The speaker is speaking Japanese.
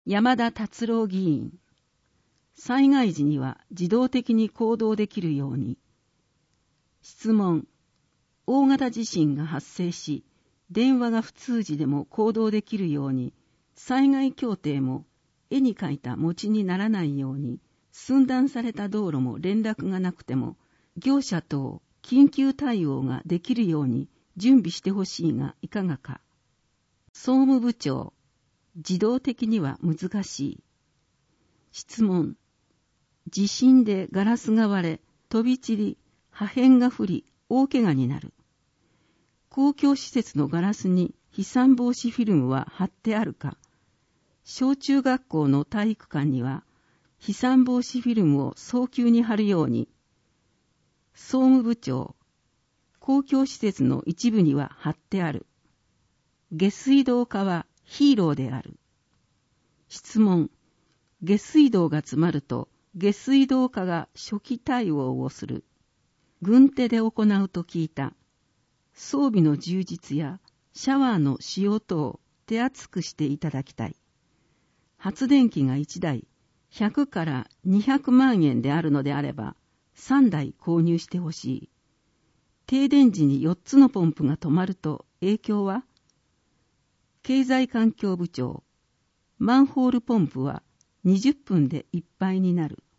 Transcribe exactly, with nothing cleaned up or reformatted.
山田達郎議員。災害時には自動的に行動できるように。質問。大型地震が発生し、電話が不通時でも行動できるように、災害協定も絵に描いた餅にならないように、寸断された道路も連絡がなくても、業者等緊急対応ができるように準備してほしいがいかがか。総務部長。自動的には難しい。質問。地震でガラスが割れ、飛び散り、破片が降り、大怪我になる。公共施設のガラスに飛散防止フィルムは貼ってあるか。小中学校の体育館には飛散防止フィルムを早急に貼るように。総務部長。公共施設の一部には貼ってある。下水道課はヒーローである。質問。下水道が詰まると下水道課が初期対応をする。軍手で行うと聞いた。装備の充実やシャワーの使用等を手厚くしていただきたい。発電機がいちだいひゃくからにひゃくまんえんであるのであればさんだい購入してほしい。停電時によっつのポンプが止まると影響は？経済環境部長。マンホールポンプはにじゅっぷんでいっぱいになる。